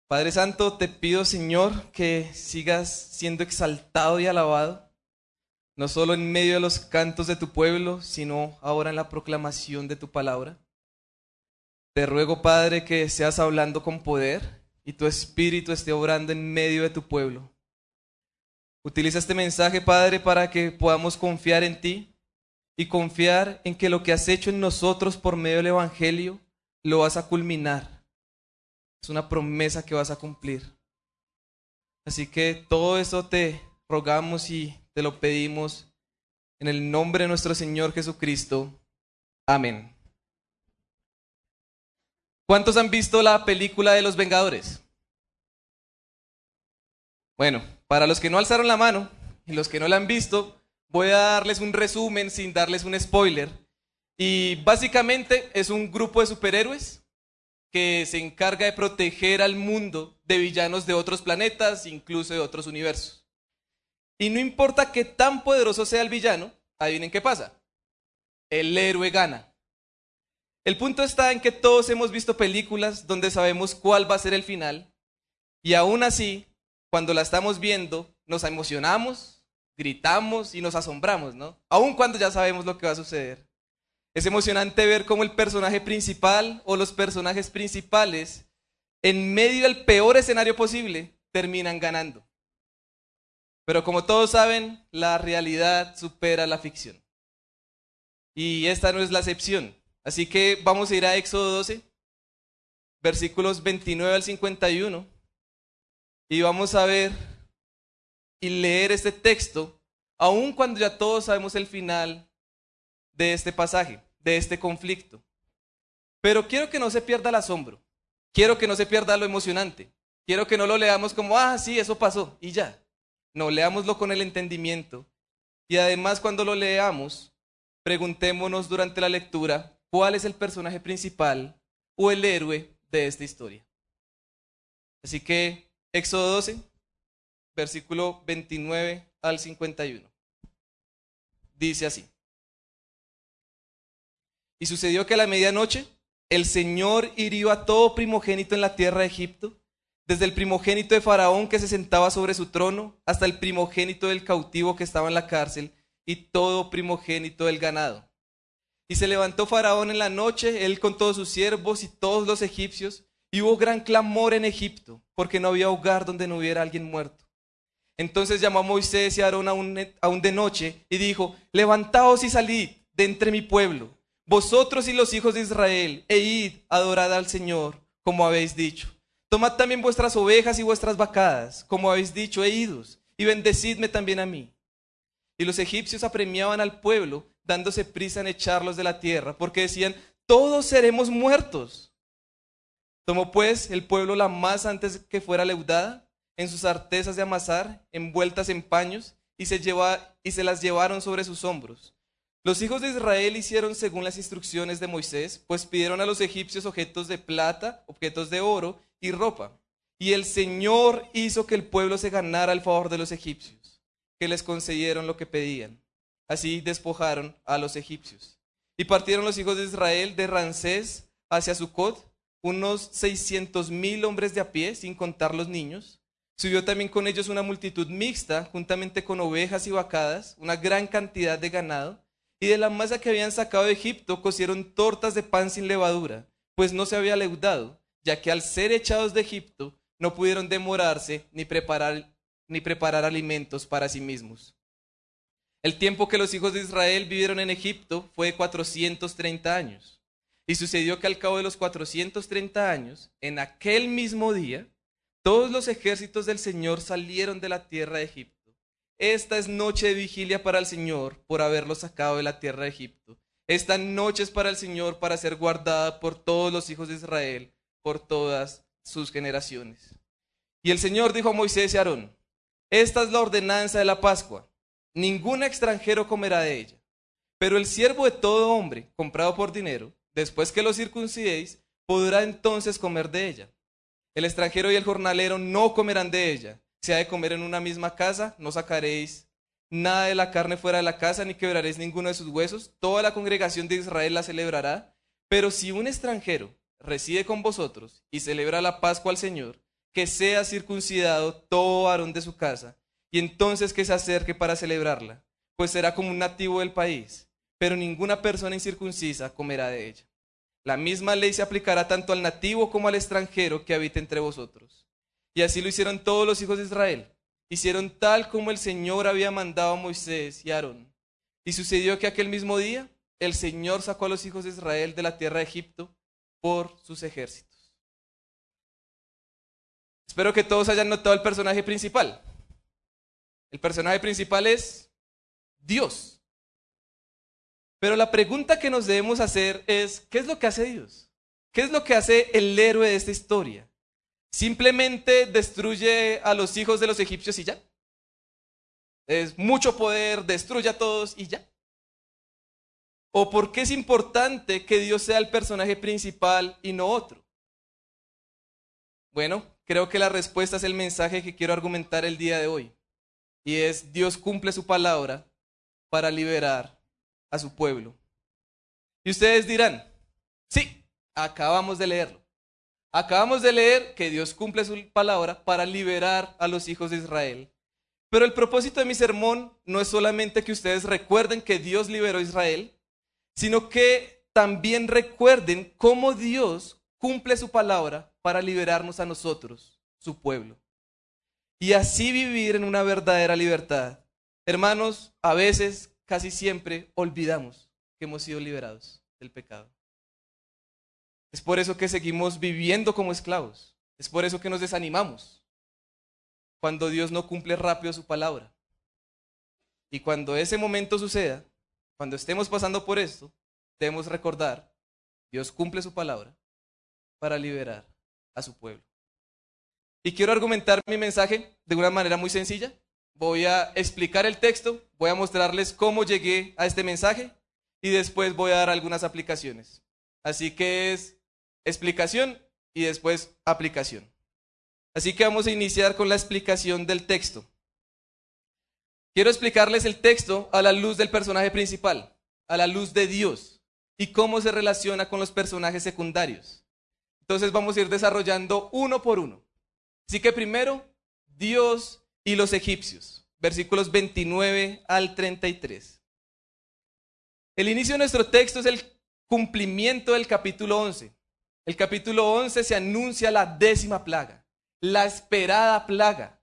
Padre Santo, te pido, Señor, que sigas siendo exaltado y alabado, no solo en medio de los cantos de tu pueblo, sino ahora en la proclamación de tu palabra. Te ruego, Padre, que seas hablando con poder y tu Espíritu esté obrando en medio de tu pueblo. Utiliza este mensaje, Padre, para que podamos confiar en ti y confiar en que lo que has hecho en nosotros por medio del Evangelio lo vas a culminar. Es una promesa que vas a cumplir. Así que todo eso te rogamos y te lo pedimos en el nombre de nuestro Señor Jesucristo. Amén. ¿Cuántos han visto la película de Los Vengadores? Bueno, para los que no alzaron la mano y los que no la han visto, voy a darles un resumen sin darles un spoiler. Y básicamente es un grupo de superhéroes que se encarga de proteger al mundo de villanos de otros planetas, incluso de otros universos. Y no importa qué tan poderoso sea el villano, adivinen qué pasa. El héroe gana. El punto está en que todos hemos visto películas donde sabemos cuál va a ser el final, y aún así, cuando la estamos viendo, nos emocionamos, gritamos y nos asombramos, ¿no? Aún cuando ya sabemos lo que va a suceder. Es emocionante ver cómo el personaje principal o los personajes principales, en medio del peor escenario posible, terminan ganando. Pero como todos saben, la realidad supera la ficción. Y esta no es la excepción. Así que vamos a ir a Éxodo 12, versículos 29 al 51, y vamos a ver y leer este texto, aun cuando ya todos sabemos el final de este pasaje, de este conflicto. Pero quiero que no se pierda el asombro, quiero que no se pierda lo emocionante, quiero que no lo leamos como, sí, eso pasó, y ya. No, leámoslo con el entendimiento. Y además, cuando lo leamos, preguntémonos durante la lectura, ¿cuál es el personaje principal o el héroe de esta historia? Así que, Éxodo 12, versículo 29 al 51. Dice así. Y sucedió que a la medianoche el Señor hirió a todo primogénito en la tierra de Egipto, desde el primogénito de Faraón que se sentaba sobre su trono, hasta el primogénito del cautivo que estaba en la cárcel, y todo primogénito del ganado. Y se levantó Faraón en la noche, él con todos sus siervos y todos los egipcios, y hubo gran clamor en Egipto, porque no había hogar donde no hubiera alguien muerto. Entonces llamó a Moisés y a Aarón aún de noche, y dijo: levantaos y salid de entre mi pueblo, vosotros y los hijos de Israel, e id, adorad al Señor, como habéis dicho. Tomad también vuestras ovejas y vuestras vacadas, como habéis dicho, e idos, y bendecidme también a mí. Y los egipcios apremiaban al pueblo, dándose prisa en echarlos de la tierra, porque decían: todos seremos muertos. Tomó pues el pueblo la masa antes que fuera leudada, en sus artesas de amasar, envueltas en paños, y se las llevaron sobre sus hombros. Los hijos de Israel hicieron según las instrucciones de Moisés, pues pidieron a los egipcios objetos de plata, objetos de oro y ropa. Y el Señor hizo que el pueblo se ganara el favor de los egipcios, que les concedieron lo que pedían. Así despojaron a los egipcios. Y partieron los hijos de Israel de Ramsés hacia Sucot, unos 600,000 hombres de a pie, sin contar los niños. Subió también con ellos una multitud mixta, juntamente con ovejas y vacadas, una gran cantidad de ganado. Y de la masa que habían sacado de Egipto cocieron tortas de pan sin levadura, pues no se había leudado, ya que al ser echados de Egipto no pudieron demorarse ni preparar alimentos para sí mismos. El tiempo que los hijos de Israel vivieron en Egipto fue de 430 años. Y sucedió que al cabo de los 430 años, en aquel mismo día, todos los ejércitos del Señor salieron de la tierra de Egipto. Esta es noche de vigilia para el Señor por haberlos sacado de la tierra de Egipto. Esta noche es para el Señor para ser guardada por todos los hijos de Israel, por todas sus generaciones. Y el Señor dijo a Moisés y a Aarón: esta es la ordenanza de la Pascua. Ningún extranjero comerá de ella. Pero el siervo de todo hombre, comprado por dinero, después que lo circuncidéis, podrá entonces comer de ella. El extranjero y el jornalero no comerán de ella. Si ha de comer en una misma casa, no sacaréis nada de la carne fuera de la casa, ni quebraréis ninguno de sus huesos. Toda la congregación de Israel la celebrará. Pero si un extranjero reside con vosotros y celebra la Pascua al Señor, que sea circuncidado todo varón de su casa, y entonces que se acerque para celebrarla, pues será como un nativo del país, pero ninguna persona incircuncisa comerá de ella. La misma ley se aplicará tanto al nativo como al extranjero que habite entre vosotros. Y así lo hicieron todos los hijos de Israel. Hicieron tal como el Señor había mandado a Moisés y a Aarón. Y sucedió que aquel mismo día el Señor sacó a los hijos de Israel de la tierra de Egipto por sus ejércitos. Espero que todos hayan notado el personaje principal. El personaje principal es Dios. Pero la pregunta que nos debemos hacer es, ¿qué es lo que hace Dios? ¿Qué es lo que hace el héroe de esta historia? ¿Simplemente destruye a los hijos de los egipcios y ya? Es mucho poder, destruye a todos y ya. ¿O por qué es importante que Dios sea el personaje principal y no otro? Bueno, creo que la respuesta es el mensaje que quiero argumentar el día de hoy. Y es, Dios cumple su palabra para liberar a su pueblo. Y ustedes dirán, sí, acabamos de leerlo. Acabamos de leer que Dios cumple su palabra para liberar a los hijos de Israel. Pero el propósito de mi sermón no es solamente que ustedes recuerden que Dios liberó a Israel, sino que también recuerden cómo Dios cumple su palabra para liberarnos a nosotros, su pueblo. Y así vivir en una verdadera libertad. Hermanos, a veces, casi siempre, olvidamos que hemos sido liberados del pecado. Es por eso que seguimos viviendo como esclavos. Es por eso que nos desanimamos cuando Dios no cumple rápido su palabra. Y cuando ese momento suceda, cuando estemos pasando por esto, debemos recordar, Dios cumple su palabra para liberar a su pueblo. Y quiero argumentar mi mensaje de una manera muy sencilla. Voy a explicar el texto, voy a mostrarles cómo llegué a este mensaje y después voy a dar algunas aplicaciones. Así que es explicación y después aplicación. Así que vamos a iniciar con la explicación del texto. Quiero explicarles el texto a la luz del personaje principal, a la luz de Dios y cómo se relaciona con los personajes secundarios. Entonces vamos a ir desarrollando uno por uno. Así que primero, Dios y los egipcios, versículos 29 al 33. El inicio de nuestro texto es el cumplimiento del capítulo 11. El capítulo 11 se anuncia la 10ª plaga, la esperada plaga.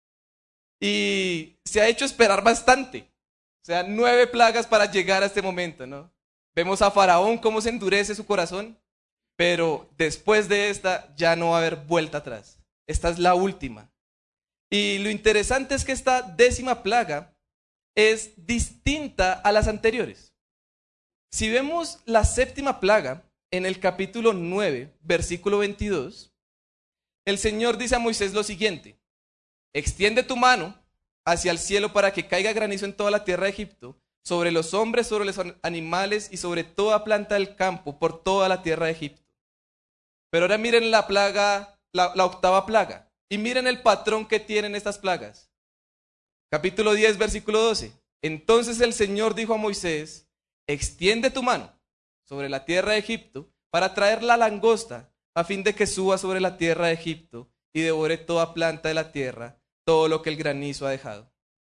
Y se ha hecho esperar bastante. O sea, 9 plagas para llegar a este momento, ¿no? Vemos a Faraón cómo se endurece su corazón, pero después de esta ya no va a haber vuelta atrás. Esta es la última. Y lo interesante es que esta 10ª plaga es distinta a las anteriores. Si vemos la 7ª plaga en el capítulo 9, versículo 22, el Señor dice a Moisés lo siguiente: extiende tu mano hacia el cielo para que caiga granizo en toda la tierra de Egipto, sobre los hombres, sobre los animales y sobre toda planta del campo, por toda la tierra de Egipto. Pero ahora miren la plaga, la 8ª plaga, y miren el patrón que tienen estas plagas. Capítulo 10, versículo 12. Entonces el Señor dijo a Moisés: extiende tu mano sobre la tierra de Egipto para traer la langosta, a fin de que suba sobre la tierra de Egipto y devore toda planta de la tierra, todo lo que el granizo ha dejado.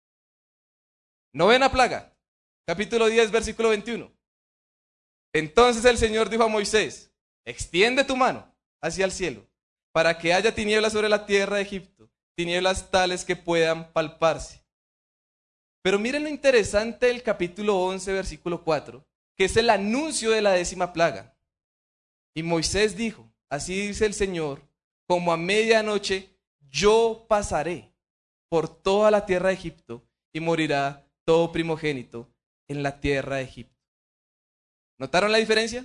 9ª plaga, capítulo 10, versículo 21. Entonces el Señor dijo a Moisés: extiende tu mano hacia el cielo, para que haya tinieblas sobre la tierra de Egipto, tinieblas tales que puedan palparse. Pero miren lo interesante del capítulo 11, versículo 4, que es el anuncio de la 10ª plaga. Y Moisés dijo: así dice el Señor, como a medianoche yo pasaré por toda la tierra de Egipto y morirá todo primogénito en la tierra de Egipto. ¿Notaron la diferencia?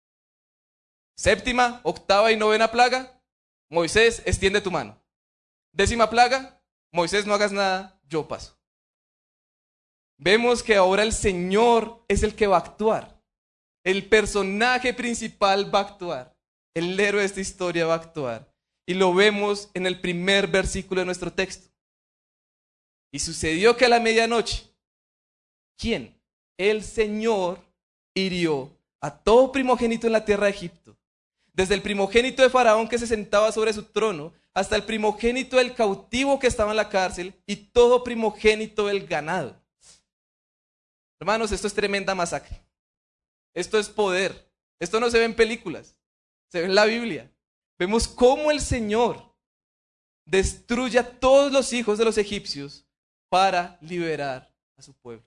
7ª, 8ª y 9ª plaga, Moisés, extiende tu mano. 10ª plaga, Moisés, no hagas nada, yo paso. Vemos que ahora el Señor es el que va a actuar. El personaje principal va a actuar. El héroe de esta historia va a actuar. Y lo vemos en el primer versículo de nuestro texto. Y sucedió que a la medianoche, ¿quién? El Señor hirió a todo primogénito en la tierra de Egipto, desde el primogénito de Faraón que se sentaba sobre su trono, hasta el primogénito del cautivo que estaba en la cárcel y todo primogénito del ganado. Hermanos, esto es tremenda masacre. Esto es poder. Esto no se ve en películas, se ve en la Biblia. Vemos cómo el Señor destruye a todos los hijos de los egipcios para liberar a su pueblo.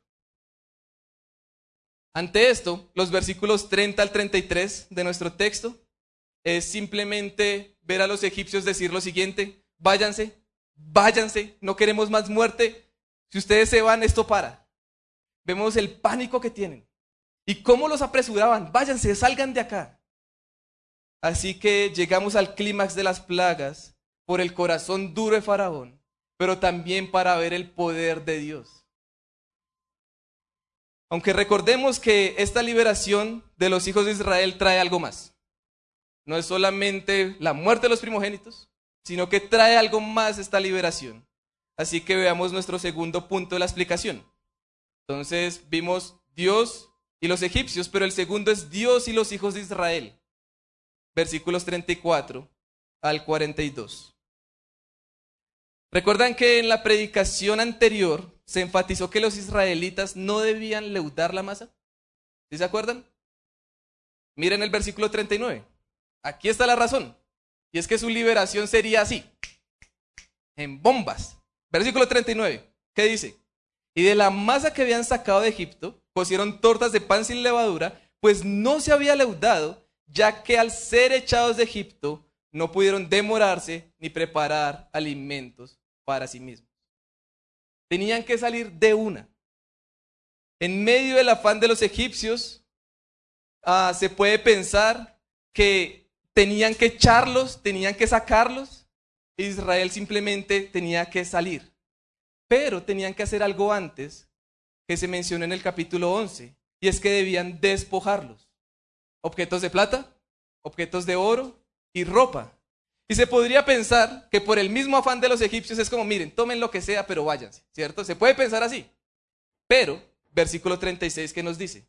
Ante esto, los versículos 30 al 33 de nuestro texto es simplemente ver a los egipcios decir lo siguiente: váyanse, váyanse, no queremos más muerte, si ustedes se van esto para. Vemos el pánico que tienen y cómo los apresuraban: váyanse, salgan de acá. Así que llegamos al clímax de las plagas por el corazón duro de Faraón, pero también para ver el poder de Dios. Aunque recordemos que esta liberación de los hijos de Israel trae algo más. No es solamente la muerte de los primogénitos, sino que trae algo más esta liberación. Así que veamos nuestro segundo punto de la explicación. Entonces vimos Dios y los egipcios, pero el segundo es Dios y los hijos de Israel. Versículos 34 al 42. ¿Recuerdan que en la predicación anterior se enfatizó que los israelitas no debían leudar la masa? ¿Sí se acuerdan? Miren el versículo 39. Aquí está la razón. Y es que su liberación sería así, en bombas. Versículo 39. ¿Qué dice? Y de la masa que habían sacado de Egipto, cocieron tortas de pan sin levadura, pues no se había leudado, ya que al ser echados de Egipto, no pudieron demorarse ni preparar alimentos para sí mismos. Tenían que salir de una. En medio del afán de los egipcios, se puede pensar que tenían que echarlos, tenían que sacarlos. Israel simplemente tenía que salir. Pero tenían que hacer algo antes que se menciona en el capítulo 11, y es que debían despojarlos. Objetos de plata, objetos de oro y ropa. Y se podría pensar que por el mismo afán de los egipcios es como: miren, tomen lo que sea, pero váyanse, ¿cierto? Se puede pensar así. Pero, versículo 36, ¿qué nos dice?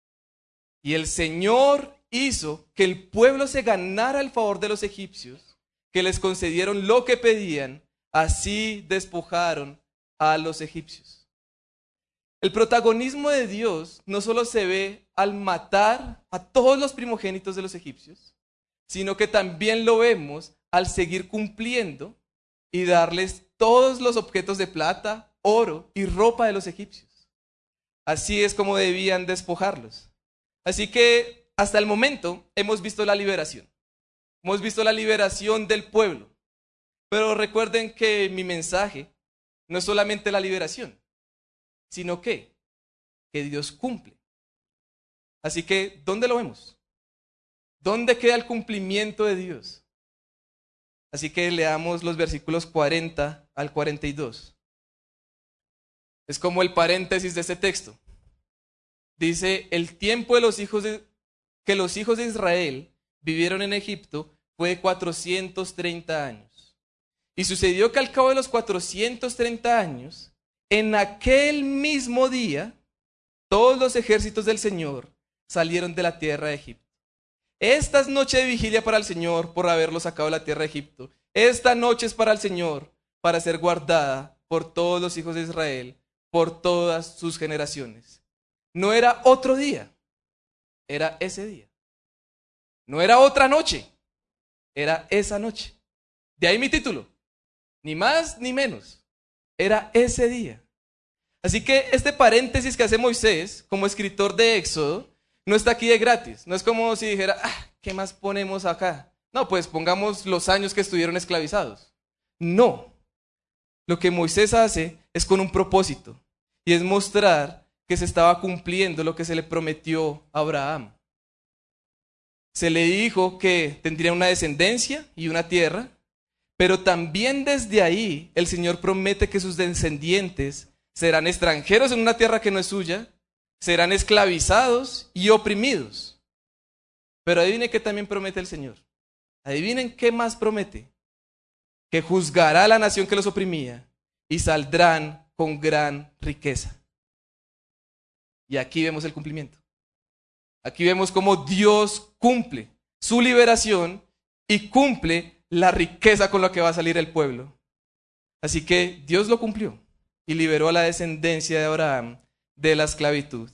Y el Señor hizo que el pueblo se ganara el favor de los egipcios, que les concedieron lo que pedían, así despojaron a los egipcios. El protagonismo de Dios no solo se ve al matar a todos los primogénitos de los egipcios, sino que también lo vemos al seguir cumpliendo y darles todos los objetos de plata, oro y ropa de los egipcios. Así es como debían despojarlos. Así que hasta el momento hemos visto la liberación. Hemos visto la liberación del pueblo. Pero recuerden que mi mensaje no es solamente la liberación, sino que Dios cumple. Así que, ¿dónde lo vemos? ¿Dónde queda el cumplimiento de Dios? Así que leamos los versículos 40 al 42. Es como el paréntesis de este texto. Dice: el tiempo de que los hijos de Israel vivieron en Egipto fue de 430 años. Y sucedió que al cabo de los 430 años, en aquel mismo día, todos los ejércitos del Señor salieron de la tierra de Egipto. Esta es noche de vigilia para el Señor por haberlos sacado de la tierra de Egipto. Esta noche es para el Señor, para ser guardada por todos los hijos de Israel, por todas sus generaciones. No era otro día, era ese día. No era otra noche, era esa noche. De ahí mi título, ni más ni menos, era ese día. Así que este paréntesis que hace Moisés como escritor de Éxodo no está aquí de gratis. No es como si dijera: ¿qué más ponemos acá? No, pues pongamos los años que estuvieron esclavizados. No. Lo que Moisés hace es con un propósito, y es mostrar que se estaba cumpliendo lo que se le prometió a Abraham. Se le dijo que tendría una descendencia y una tierra, pero también desde ahí el Señor promete que sus descendientes serán extranjeros en una tierra que no es suya, serán esclavizados y oprimidos. Pero adivinen qué también promete el Señor. Adivinen qué más promete. Que juzgará a la nación que los oprimía y saldrán con gran riqueza. Y aquí vemos el cumplimiento. Aquí vemos cómo Dios cumple su liberación y cumple la riqueza con la que va a salir el pueblo. Así que Dios lo cumplió y liberó a la descendencia de Abraham de la esclavitud.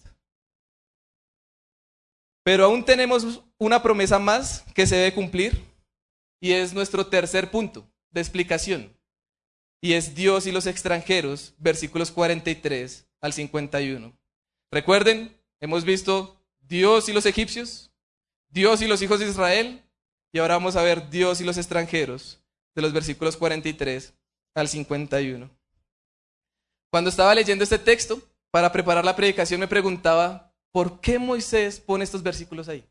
Pero aún tenemos una promesa más que se debe cumplir y es nuestro tercer punto de explicación. Y es Dios y los extranjeros, versículos 43 al 51. Recuerden, hemos visto Dios y los egipcios, Dios y los hijos de Israel, y ahora vamos a ver Dios y los extranjeros, de los versículos 43 al 51. Cuando estaba leyendo este texto, para preparar la predicación me preguntaba, ¿por qué Moisés pone estos versículos ahí?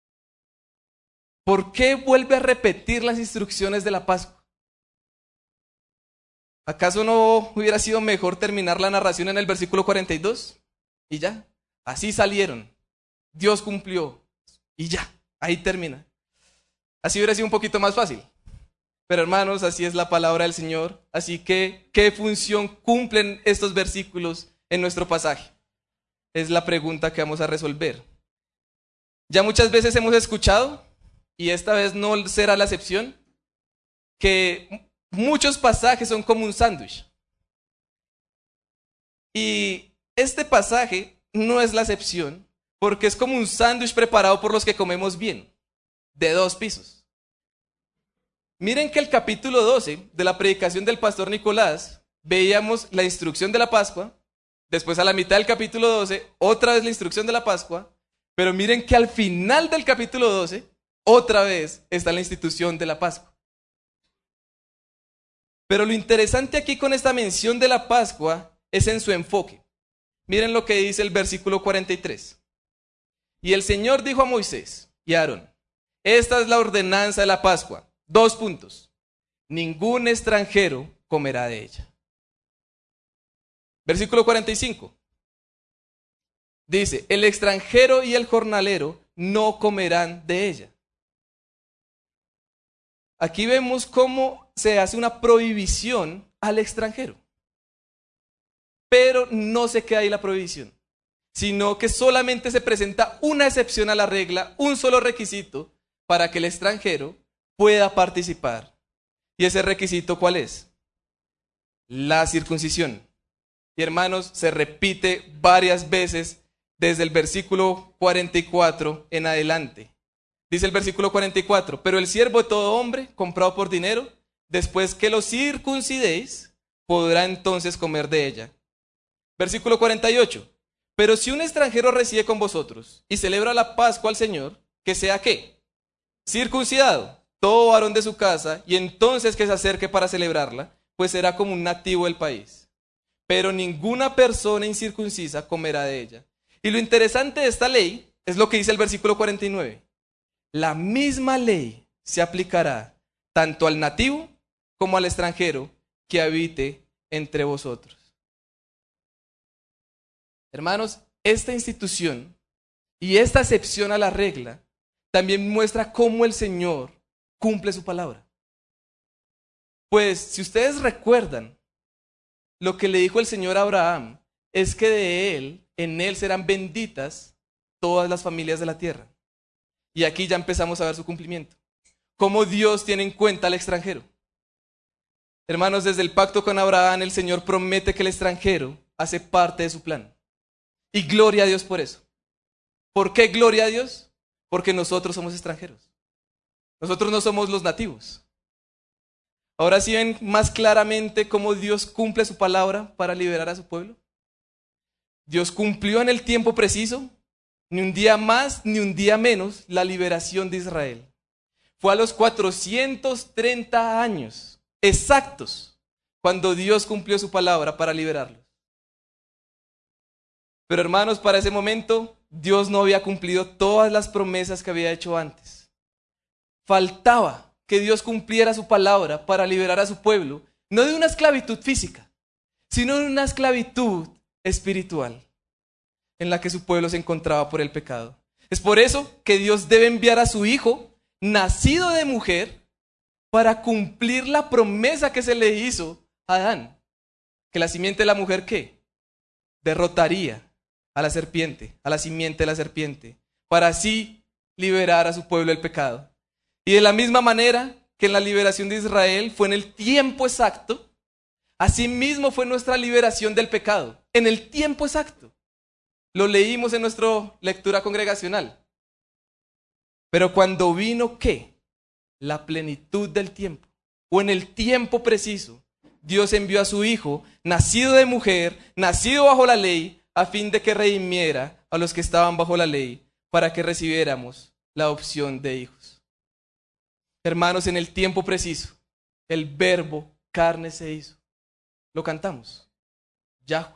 ¿Por qué vuelve a repetir las instrucciones de la Pascua? ¿Acaso no hubiera sido mejor terminar la narración en el versículo 42? Y ya, así salieron. Dios cumplió. Y ya, ahí termina. Así hubiera sido un poquito más fácil. Pero hermanos, así es la palabra del Señor. Así que, ¿qué función cumplen estos versículos en nuestro pasaje? Es la pregunta que vamos a resolver. Ya muchas veces hemos escuchado, y esta vez no será la excepción, que muchos pasajes son como un sándwich. Y este pasaje no es la excepción, porque es como un sándwich preparado por los que comemos bien, de 2 pisos. Miren que el capítulo 12 de la predicación del pastor Nicolás, veíamos la instrucción de la Pascua, después a la mitad del capítulo 12, otra vez la instrucción de la Pascua, pero miren que al final del capítulo 12, otra vez está la institución de la Pascua. Pero lo interesante aquí con esta mención de la Pascua es en su enfoque. Miren lo que dice el versículo 43. Y el Señor dijo a Moisés y a Aarón, esta es la ordenanza de la Pascua. 2 puntos. Ningún extranjero comerá de ella. Versículo 45. Dice, el extranjero y el jornalero no comerán de ella. Aquí vemos cómo se hace una prohibición al extranjero. Pero no se queda ahí la prohibición, sino que solamente se presenta una excepción a la regla, un solo requisito para que el extranjero pueda participar. ¿Y ese requisito cuál es? La circuncisión. Y hermanos, se repite varias veces desde el versículo 44 en adelante. Dice el versículo 44, pero el siervo de todo hombre, comprado por dinero, después que lo circuncidéis, podrá entonces comer de ella. Versículo 48, pero si un extranjero reside con vosotros y celebra la Pascua al Señor, que sea ¿qué? Circuncidado, todo varón de su casa, y entonces que se acerque para celebrarla, pues será como un nativo del país. Pero ninguna persona incircuncisa comerá de ella. Y lo interesante de esta ley es lo que dice el versículo 49. La misma ley se aplicará tanto al nativo como al extranjero que habite entre vosotros. Hermanos, esta institución y esta excepción a la regla también muestra cómo el Señor cumple su palabra. Pues si ustedes recuerdan, lo que le dijo el Señor a Abraham es que en él serán benditas todas las familias de la tierra. Y aquí ya empezamos a ver su cumplimiento. Cómo Dios tiene en cuenta al extranjero. Hermanos, desde el pacto con Abraham, el Señor promete que el extranjero hace parte de su plan. Y gloria a Dios por eso. ¿Por qué gloria a Dios? Porque nosotros somos extranjeros. Nosotros no somos los nativos. Ahora sí ven más claramente cómo Dios cumple su palabra para liberar a su pueblo. Dios cumplió en el tiempo preciso, ni un día más ni un día menos, la liberación de Israel. Fue a los 430 años exactos cuando Dios cumplió su palabra para liberarlos. Pero hermanos, para ese momento Dios no había cumplido todas las promesas que había hecho antes. Faltaba que Dios cumpliera su palabra para liberar a su pueblo, no de una esclavitud física, sino de una esclavitud espiritual en la que su pueblo se encontraba por el pecado. Es por eso que Dios debe enviar a su Hijo, nacido de mujer, para cumplir la promesa que se le hizo a Adán, que la simiente de la mujer, ¿qué? Derrotaría a la serpiente, a la simiente de la serpiente, para así liberar a su pueblo del pecado. Y de la misma manera que en la liberación de Israel fue en el tiempo exacto, asimismo fue nuestra liberación del pecado, en el tiempo exacto. Lo leímos en nuestra lectura congregacional. Pero cuando vino, ¿qué? La plenitud del tiempo, o en el tiempo preciso, Dios envió a su Hijo, nacido de mujer, nacido bajo la ley, a fin de que redimiera a los que estaban bajo la ley, para que recibiéramos la adopción de hijos. Hermanos, en el tiempo preciso, el verbo carne se hizo. Lo cantamos. Yahweh.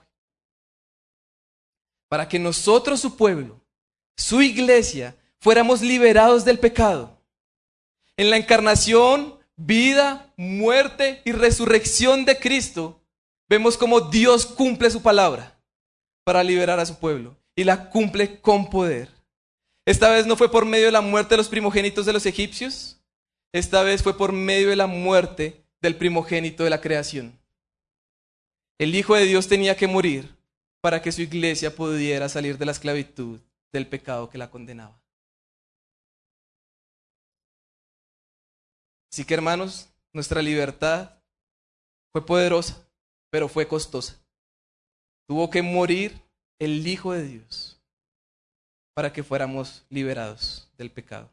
Para que nosotros, su pueblo, su iglesia, fuéramos liberados del pecado. En la encarnación, vida, muerte y resurrección de Cristo, vemos cómo Dios cumple su palabra para liberar a su pueblo, y la cumple con poder. Esta vez no fue por medio de la muerte de los primogénitos de los egipcios, esta vez fue por medio de la muerte del primogénito de la creación. El Hijo de Dios tenía que morir para que su iglesia pudiera salir de la esclavitud del pecado que la condenaba. Así que, hermanos, nuestra libertad fue poderosa, pero fue costosa. Tuvo que morir el Hijo de Dios para que fuéramos liberados del pecado.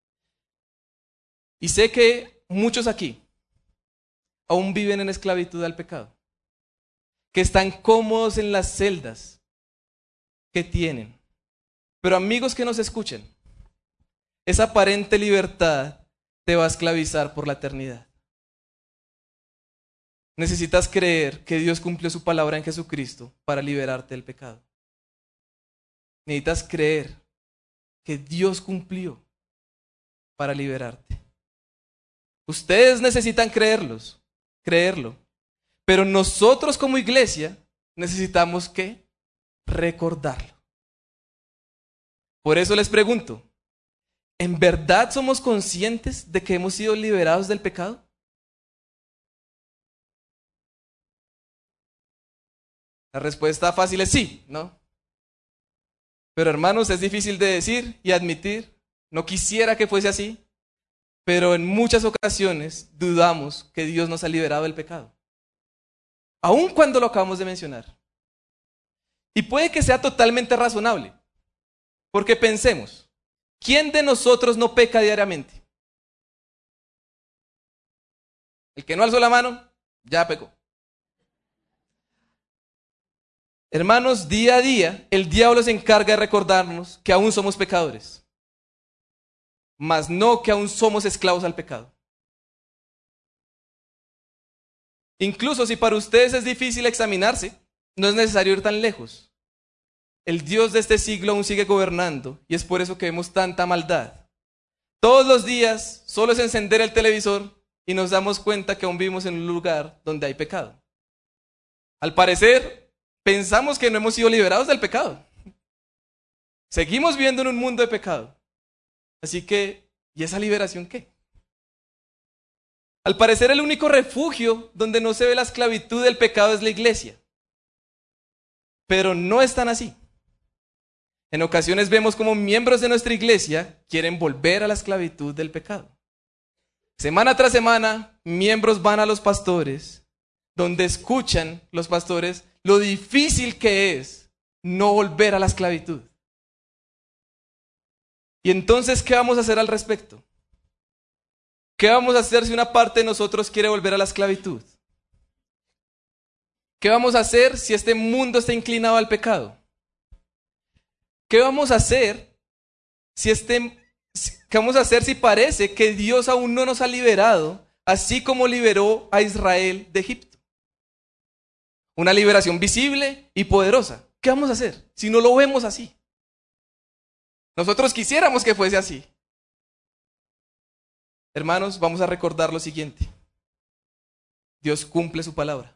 Y sé que muchos aquí aún viven en esclavitud al pecado, que están cómodos en las celdas que tienen. Pero amigos que nos escuchen, esa aparente libertad te va a esclavizar por la eternidad. Necesitas creer que Dios cumplió su palabra en Jesucristo para liberarte del pecado. Necesitas creer que Dios cumplió para liberarte. Ustedes necesitan creerlo. Pero nosotros como iglesia necesitamos ¿qué? Recordarlo. Por eso les pregunto, ¿en verdad somos conscientes de que hemos sido liberados del pecado? La respuesta fácil es sí, ¿no? Pero hermanos, es difícil de decir y admitir. No quisiera que fuese así, pero en muchas ocasiones dudamos que Dios nos ha liberado del pecado. Aun cuando lo acabamos de mencionar. Y puede que sea totalmente razonable, porque pensemos, ¿quién de nosotros no peca diariamente? El que no alzó la mano, ya pecó. Hermanos, día a día, el diablo se encarga de recordarnos que aún somos pecadores, mas no que aún somos esclavos al pecado. Incluso si para ustedes es difícil examinarse, no es necesario ir tan lejos. El Dios de este siglo aún sigue gobernando y es por eso que vemos tanta maldad. Todos los días solo es encender el televisor y nos damos cuenta que aún vivimos en un lugar donde hay pecado. Al parecer, pensamos que no hemos sido liberados del pecado. Seguimos viviendo en un mundo de pecado. Así que, ¿y esa liberación qué? Al parecer el único refugio donde no se ve la esclavitud del pecado es la iglesia. Pero no es tan así. En ocasiones vemos como miembros de nuestra iglesia quieren volver a la esclavitud del pecado. Semana tras semana, miembros van a los pastores, donde escuchan los pastores lo difícil que es no volver a la esclavitud. Y entonces, ¿qué vamos a hacer al respecto? ¿Qué vamos a hacer si una parte de nosotros quiere volver a la esclavitud? ¿Qué vamos a hacer si este mundo está inclinado al pecado? ¿Qué vamos a hacer si parece que Dios aún no nos ha liberado, así como liberó a Israel de Egipto? Una liberación visible y poderosa. ¿Qué vamos a hacer si no lo vemos así? Nosotros quisiéramos que fuese así. Hermanos, vamos a recordar lo siguiente. Dios cumple su palabra.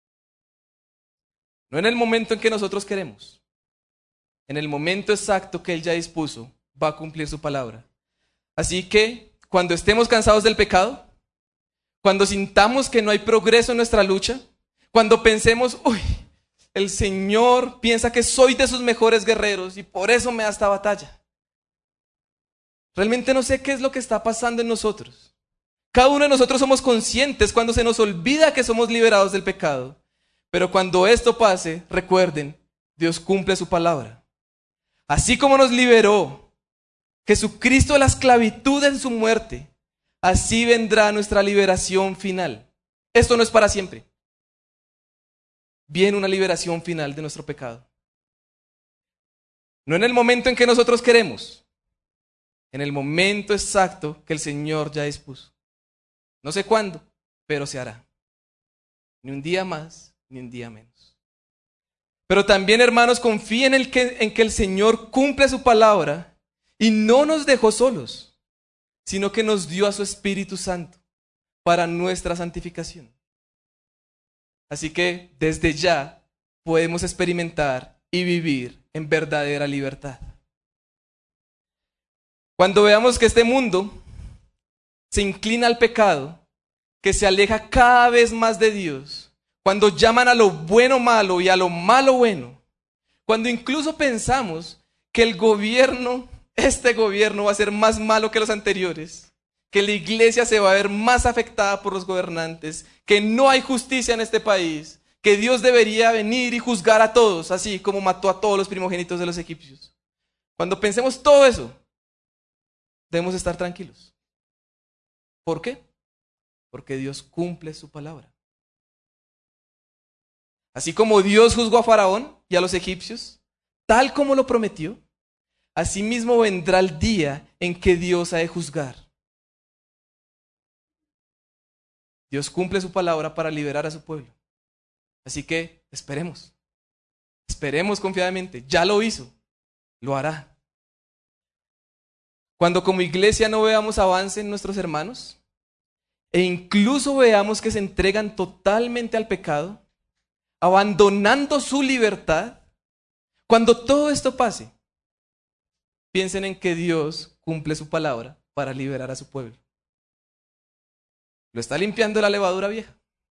No en el momento en que nosotros queremos. En el momento exacto que Él ya dispuso, va a cumplir su palabra. Así que, cuando estemos cansados del pecado, cuando sintamos que no hay progreso en nuestra lucha, cuando pensemos, el Señor piensa que soy de sus mejores guerreros y por eso me da esta batalla. Realmente no sé qué es lo que está pasando en nosotros. Cada uno de nosotros somos conscientes cuando se nos olvida que somos liberados del pecado. Pero cuando esto pase, recuerden, Dios cumple su palabra. Así como nos liberó Jesucristo de la esclavitud en su muerte, así vendrá nuestra liberación final. Esto no es para siempre. Viene una liberación final de nuestro pecado. No en el momento en que nosotros queremos, en el momento exacto que el Señor ya dispuso. No sé cuándo, pero se hará. Ni un día más, ni un día menos. Pero también, hermanos, confíen en que el Señor cumple su palabra y no nos dejó solos, sino que nos dio a su Espíritu Santo para nuestra santificación. Así que desde ya podemos experimentar y vivir en verdadera libertad. Cuando veamos que este mundo se inclina al pecado, que se aleja cada vez más de Dios, cuando llaman a lo bueno malo y a lo malo bueno, cuando incluso pensamos que este gobierno va a ser más malo que los anteriores, que la iglesia se va a ver más afectada por los gobernantes, que no hay justicia en este país, que Dios debería venir y juzgar a todos, así como mató a todos los primogénitos de los egipcios. Cuando pensemos todo eso, debemos estar tranquilos. ¿Por qué? Porque Dios cumple su palabra. Así como Dios juzgó a Faraón y a los egipcios, tal como lo prometió, asimismo vendrá el día en que Dios ha de juzgar. Dios cumple su palabra para liberar a su pueblo. Así que esperemos confiadamente. Ya lo hizo, lo hará. Cuando como iglesia no veamos avance en nuestros hermanos, e incluso veamos que se entregan totalmente al pecado, abandonando su libertad, cuando todo esto pase, piensen en que Dios cumple su palabra para liberar a su pueblo. Lo está limpiando la levadura vieja.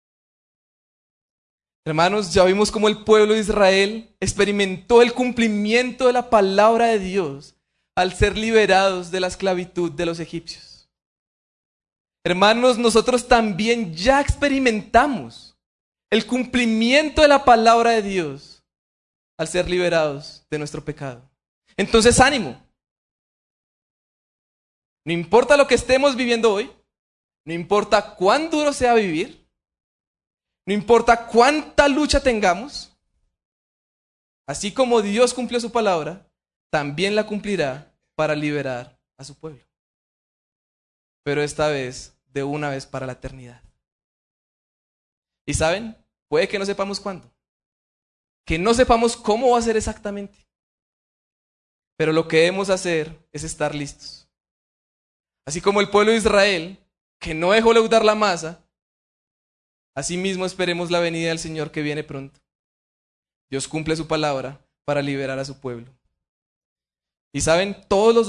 Hermanos, ya vimos cómo el pueblo de Israel experimentó el cumplimiento de la palabra de Dios al ser liberados de la esclavitud de los egipcios. Hermanos, nosotros también ya experimentamos el cumplimiento de la palabra de Dios al ser liberados de nuestro pecado. Entonces, ánimo. No importa lo que estemos viviendo hoy, no importa cuán duro sea vivir, no importa cuánta lucha tengamos, así como Dios cumplió su palabra, también la cumplirá para liberar a su pueblo. Pero esta vez, de una vez para la eternidad. ¿Y saben? Puede que no sepamos cuándo, que no sepamos cómo va a ser exactamente, pero lo que debemos hacer es estar listos. Así como el pueblo de Israel, que no dejó leudar la masa, asimismo esperemos la venida del Señor que viene pronto. Dios cumple su palabra para liberar a su pueblo. Y saben, todos los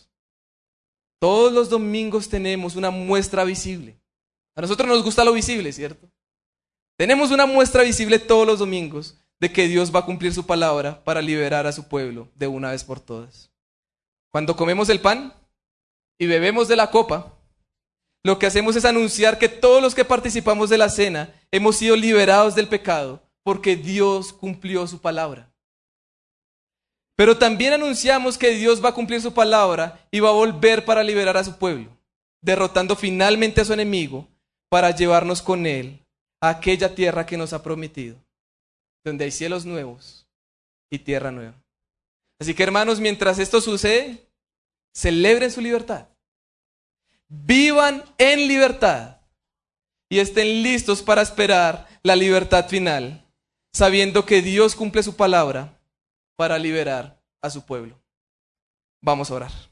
domingos tenemos una muestra visible. A nosotros nos gusta lo visible, ¿cierto? Tenemos una muestra visible todos los domingos de que Dios va a cumplir su palabra para liberar a su pueblo de una vez por todas. Cuando comemos el pan y bebemos de la copa, lo que hacemos es anunciar que todos los que participamos de la cena hemos sido liberados del pecado porque Dios cumplió su palabra. Pero también anunciamos que Dios va a cumplir su palabra y va a volver para liberar a su pueblo, derrotando finalmente a su enemigo para llevarnos con él a aquella tierra que nos ha prometido, donde hay cielos nuevos y tierra nueva. Así que, hermanos, mientras esto sucede, celebren su libertad. Vivan en libertad y estén listos para esperar la libertad final, sabiendo que Dios cumple su palabra para liberar a su pueblo. Vamos a orar.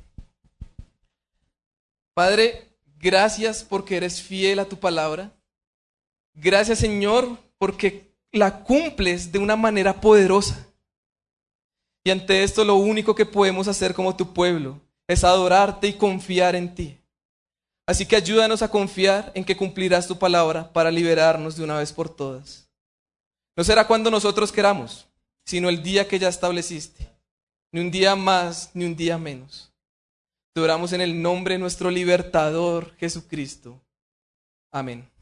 Padre, gracias porque eres fiel a tu palabra. Gracias, Señor, porque la cumples de una manera poderosa. Y ante esto lo único que podemos hacer como tu pueblo es adorarte y confiar en ti. Así que ayúdanos a confiar en que cumplirás tu palabra para liberarnos de una vez por todas. No será cuando nosotros queramos, sino el día que ya estableciste. Ni un día más, ni un día menos. Te oramos en el nombre de nuestro libertador Jesucristo. Amén.